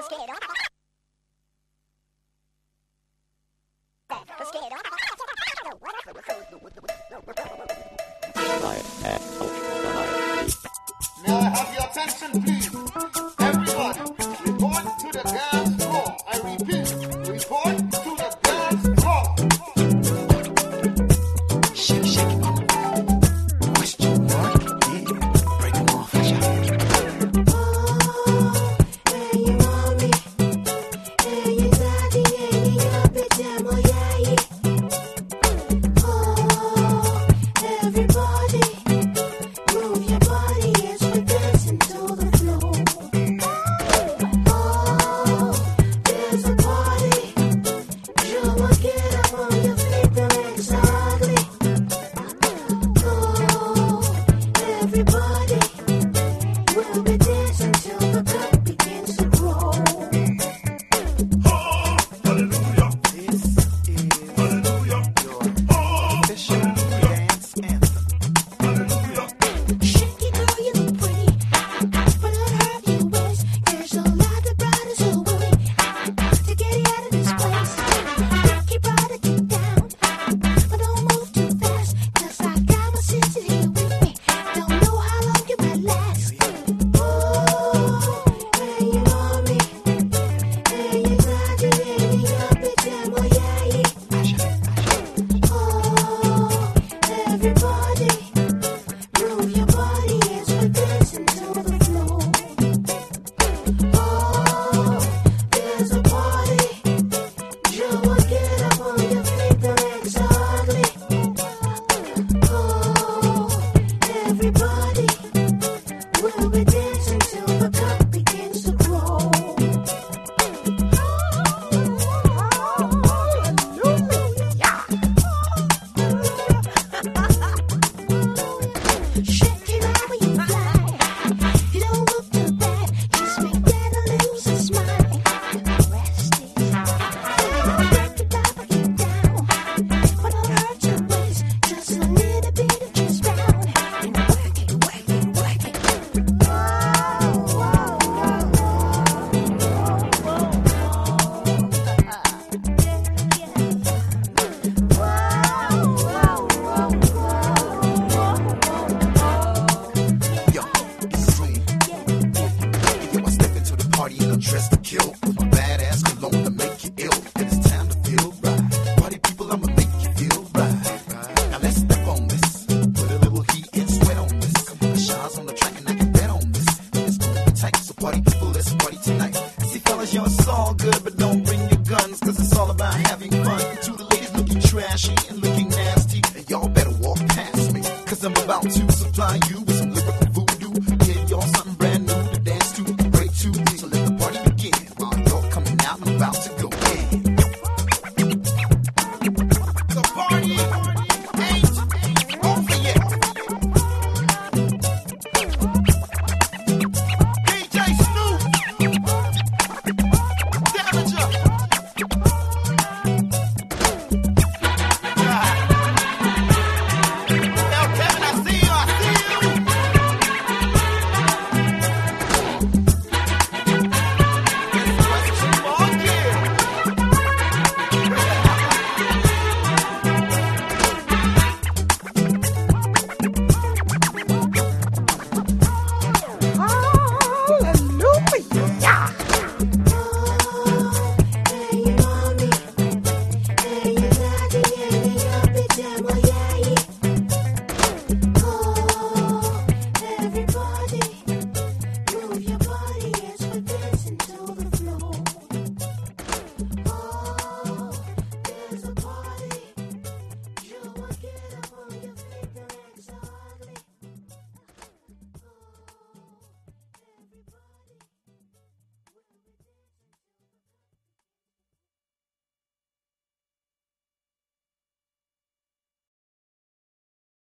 Now I have your attention, please. Everybody, report to the dance floor. I repeat, report to the dance floor. Shake, shake it. Question mark? Yeah. Break them off. Hey, you mommy. Hey, you daddy. Hey, you pajama, yeah. Oh, everybody. Move your body as we dance into the floor. Oh, there's a party. You will get up on your feet, the legs are ugly. Oh, everybody. We'll be dancing till the cup begins to grow. This is your official dance anthem. Shake it, girl, you look pretty. But unhurt your waist. There's a lot of brothers who will wait to get you out of this place. Keep right, keep down, but don't move too fast. 'Cause I got my sister here with me. Don't know how long you might last. Oh, hey, you mommy. Hey, you daddy. Hey, you pajama, yeah. Oh, everybody. Move your body as we dance into the floor. Oh, there's a party. You will get up on your feet, the legs are ugly. Oh, everybody. We'll be dancing till the cup begins to grow. Shake it out when you fly. You don't look too bad. Just make that a lose a smile. Rest it. Break it up, break it down. But don't hurt your waist. Just a little bit of twist round. And work it, work it, work it. Yo, it's Zoom. Yo, I step into the party and I'm dressed to kill. With my badass cologne to make you ill. And it's time to feel right. Party people, I'ma make you feel right. Now let's step on this. Put a little heat and sweat on this. The Shaw's on the track and I can bet on this. It's gonna be tight, so party people, let's party tonight. See fellas, yo, it's all good, but don't bring your guns. 'Cause it's all about having fun. To the ladies looking trashy and